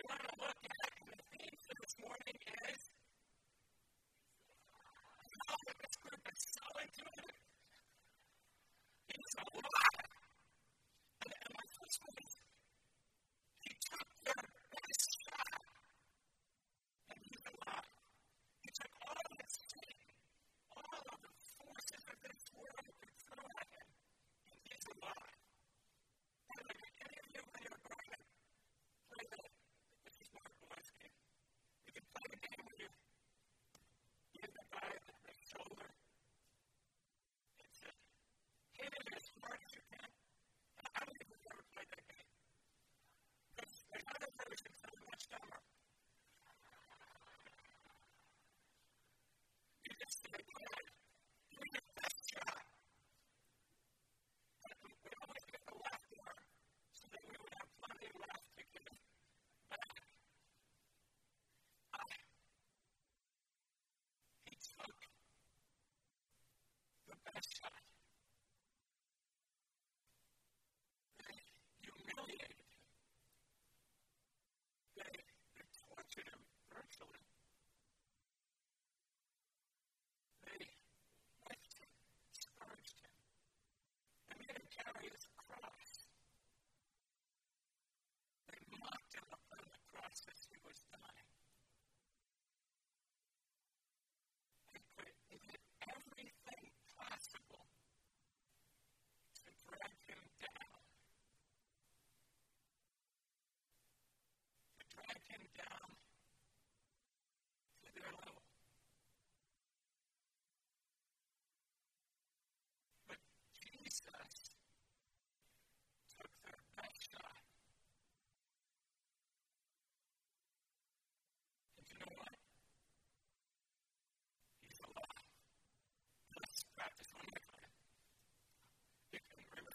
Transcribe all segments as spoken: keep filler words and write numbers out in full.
want to look at, and the theme for this morning is how this group is so intuitive. He's alive. And, and my first one is, he took their best shot, and he's alive. He took all of his sin, all of the forces of this world could throw at him, and he's alive. And like any of you when you're growing up, play the, this is not a boys game. You can play a game where you give the guy the, the shoulder and just hit it as hard as you can. And I don't think we've ever played that game. Because there's other versions that are much dumber. You just say, okay, give me your best shot. But we would always get the left one so that we would have plenty left to give back. I, he took the best shot. They humiliated him. They, they tortured him virtually. They whipped him, scourged him, and made him carry his cross. They mocked him upon the cross as he was dying. They, put, they did everything possible to drag him down. To drag him down to their level. But Jesus took their best shot. And you know what? He's alive. Let's practice one more time. You can remember.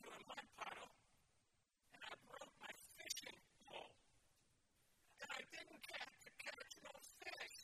to a mud puddle, and I broke my fishing pole. And I didn't catch, catch no fish.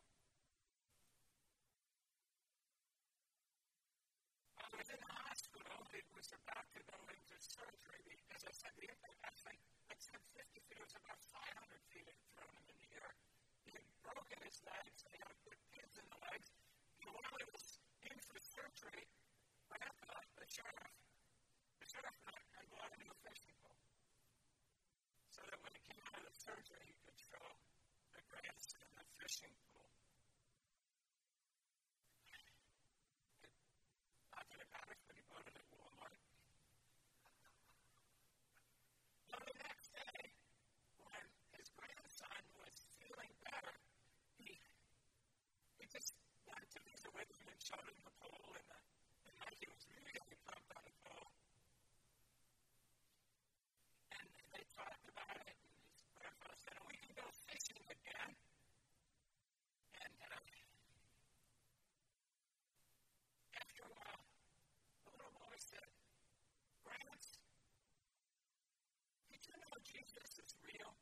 I was in the hospital. It was about to go into surgery. As I said, the impact, actually, I said fifty feet. It was about five hundred feet and thrown him in the air. He had broken his legs. They had to put pins in the legs. And while I was in for surgery, I had the, the sheriff, the sheriff and I, I bought a new fishing pole. So that when he came out of the surgery, he could show the grandson the fishing pole. Not that it matters, but he bought it at Walmart. Well, the next day, when his grandson was feeling better, he, he just went to visit with him and showed him the pole, and, the, and Mikey was really pumped on the pole. And they talked about it, and his grandfather said, oh, we can go fishing again. And uh, after a while, the little boy said, Grants, did you know Jesus is real?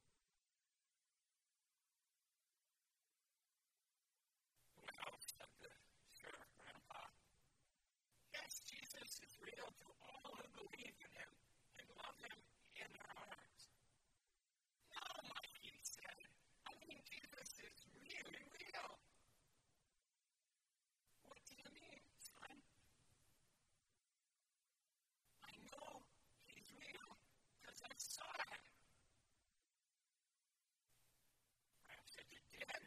Well, said the sheriff, Grandpa, yes, Jesus is real to all who believe in him and love him in their hearts. No, Mikey said, I mean, Jesus is really real. What do you mean, son? I know he's real because I saw him. I said, you did?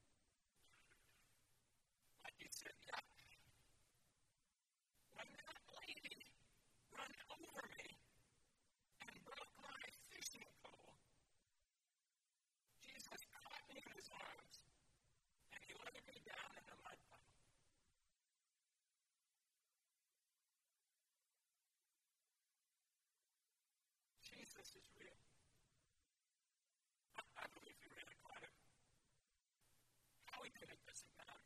Mikey said, yeah. When that lady ran over me and broke my fishing pole, Jesus caught me in his arms and he laid me down in the mud puddle. Jesus is real. I, I believe he really caught him. How he did it doesn't matter.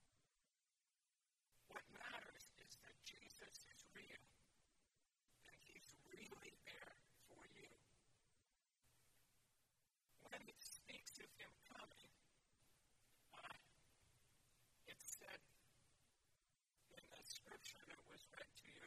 What matters is that Jesus is real, and he's really there for you. When it speaks of him coming, uh, it said in the scripture that was read to you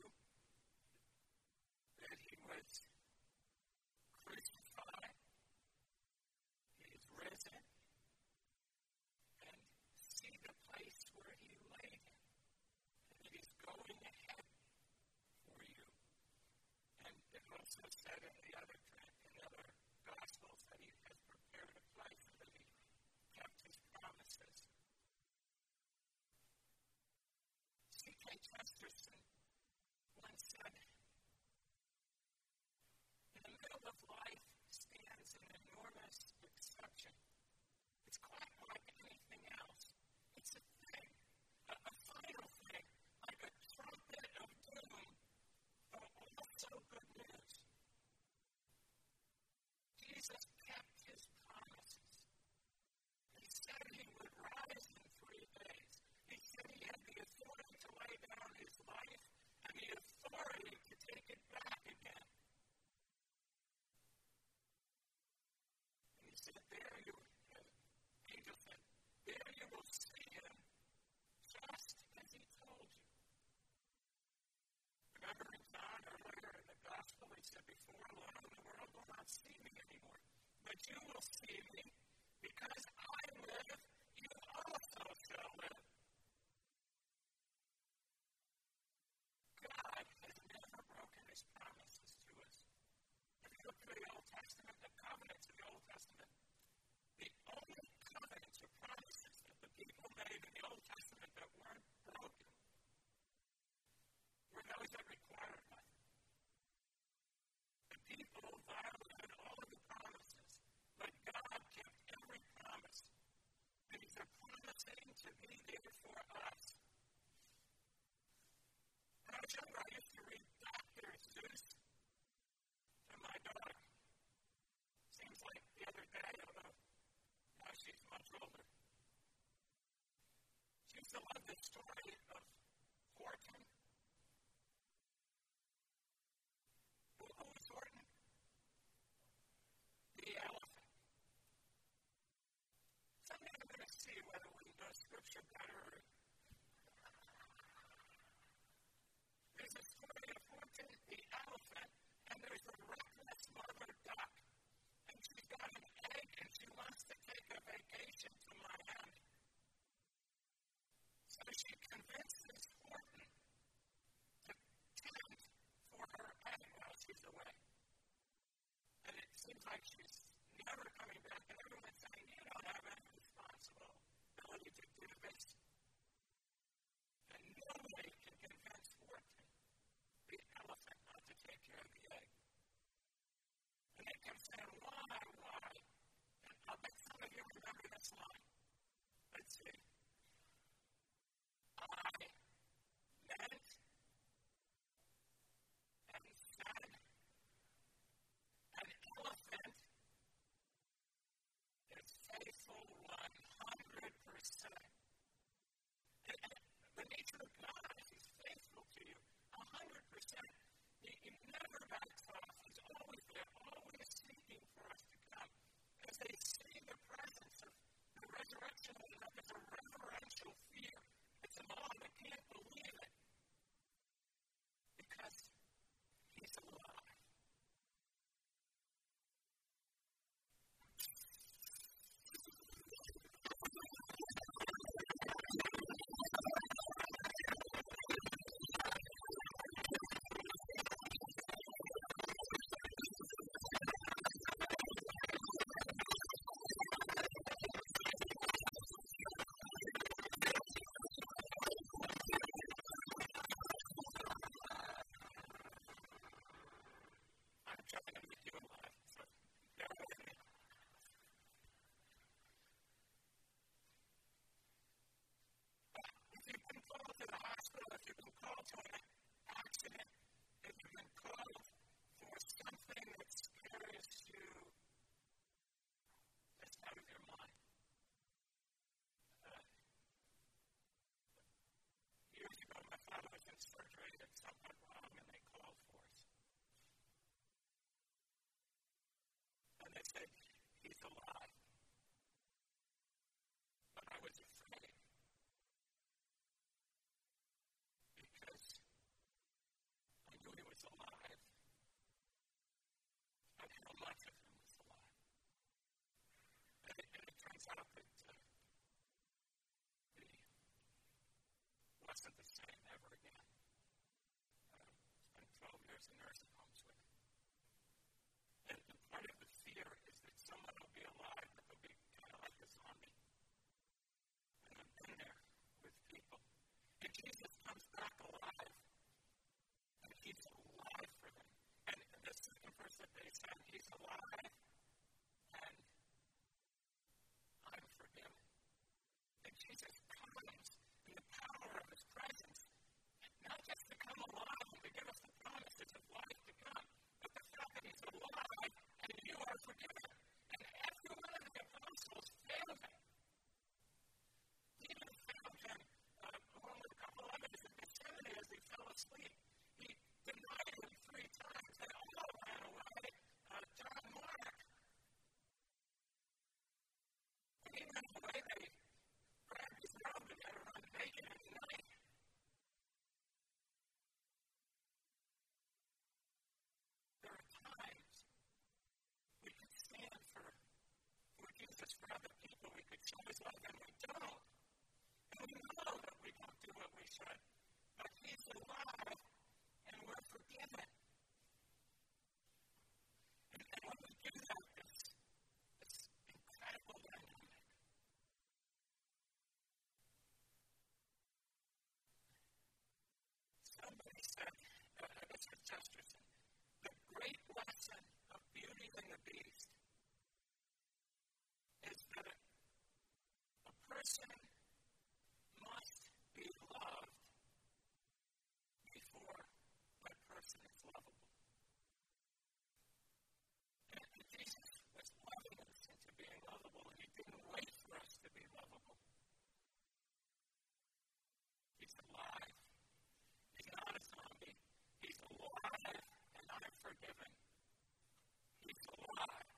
that he was crucified, he is risen, and see the place where he laid him. And he is going ahead for you. And it also said in the other in the other Gospels that he has prepared a place and that he kept his promises. C K Chesterton once said, in the middle of life stands an enormous exception. It's quite like anything else. It's a thing, a, a final thing, like a trumpet of doom, but also good news. Jesus kept his promises. He said he would rise in three days. He said he had the authority to lay down his life and the authority to take it back again. And he said, there you, the angel said, there you will see him just as he told you. Remember in John earlier in the gospel, he said, before long the world will not see me anymore, but you will see me because I live, you also shall live. God has never broken his promises to us. If you look through the Old Testament, the covenants of the Old Testament, the only covenants or promises that the people made in the Old Testament that weren't broken were those that required nothing. The people violated all of the promises, but God kept every promise. And he's promising to be there for us. When I was younger, I used to read Doctor Seuss to my daughter. Seems like the other day, although now she's much older. She used to love the story of Horton like she's never coming back, and everyone's saying, you don't have any responsibility to do this. And nobody can convince Fortune, the elephant, not to take care of the egg. And they kept saying, why, why? And I'll bet some of you remember this line. Let's see. I meant and said an elephant is faithful one hundred percent. And, and the nature of God is He's faithful to you one hundred percent. He, he never backs off. He's always there, always seeking for us to come. As they see the presence of the resurrection of the there's a reverential fear. It's an awe. They can't believe it. Because He's alive. I'm trying to make you alive, so bear with me. If you've been called to the hospital, if you've been called to an accident, if you've been called for something that scares you, that's out of your mind. Uh, years ago, my father was in surgery and something went wrong, and they called for us. And they said, he's alive. But I was afraid. Because I knew he was alive. And how much of him was alive. And it, and it turns out that uh, he wasn't the same ever again. Uh, spent twelve years in nursing homes with him. And, and part of the fear is that someone will be alive, but they'll be kind of like a zombie. And I've been there with people. And Jesus comes back alive. And He's alive for them. And, and this is the verse that they said, He's alive, and I'm forgiven. And Jesus comes in the power of His presence, not just to come alive and to give us the promises of life to come, but the fact that He's alive and you are forgiven. And every one of the apostles failed Him. Even failed Him uh, only a couple of others in Gethsemane as He fell asleep. He denied Him three times. They all ran away. Uh, John Mark. When he ran away, they grabbed his robe and had to run naked at night. There are times we could stand for, for Jesus for other people. We could show His love, and we don't. And we know that we don't do what we should. But He's alive, and we're forgiven. And, and when we do that, it's, it's incredible dynamic. Somebody said, uh, this was Chesterton, the great lesson of Beauty and the Beast is that a, a person must be loved before that person is lovable. And, and Jesus was loving us into being lovable, and He didn't wait for us to be lovable. He's alive. He's not a zombie. He's alive, and I'm forgiven. He's alive.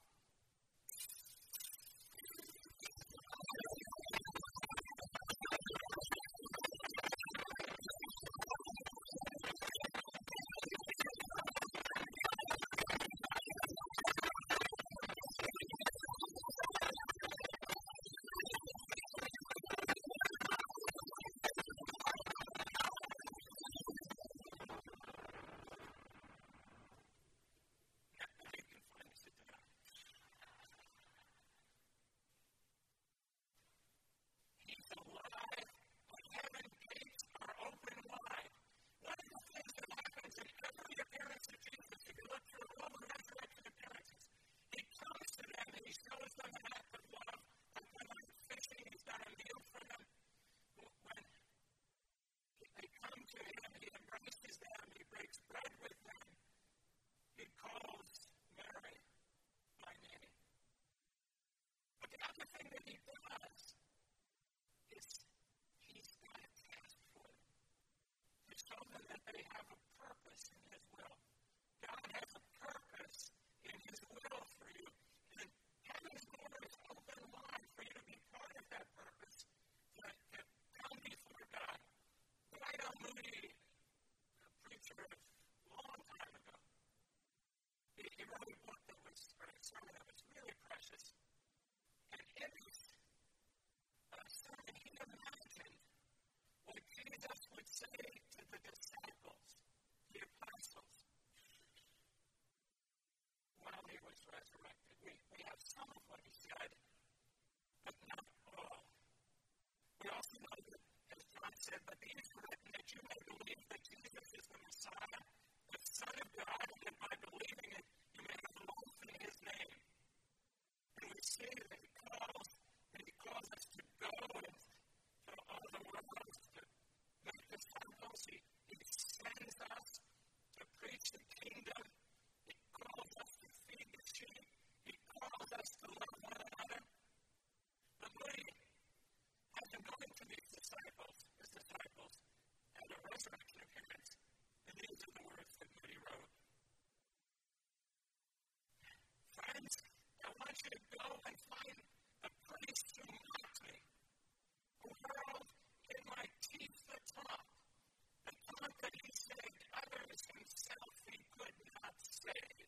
want you to go and find the priest who mocked me, who hurled in my teeth the taunt, the taunt that he saved others, himself he could not save.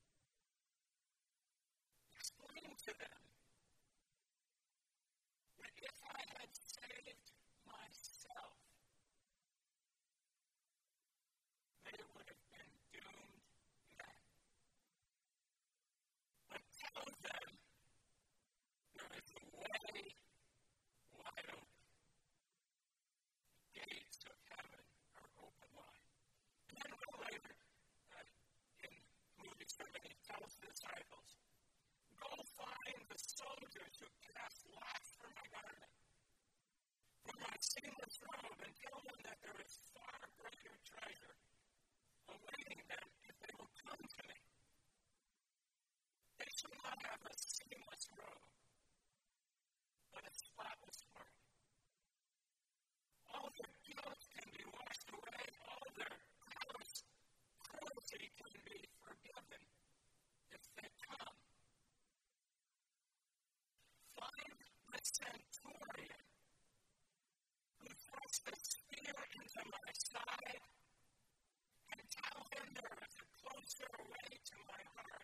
Explain to them that if I had saved myself, they would have been doomed then. But tell them there is a way wide open. The gates of heaven are open wide. And then a little later, uh, in movie sermon, he tells the disciples, go find the soldiers who cast lots for my garment, for my seamless robe, and tell them that there is far greater treasure awaiting them if they will come to me. They shall not have a seamless robe, but a spotless heart. All their guilt can be washed away, all their gross cruelty can be forgiven if they come. Find the centurion who thrust a spear into my side and tell him there is a closer way to my heart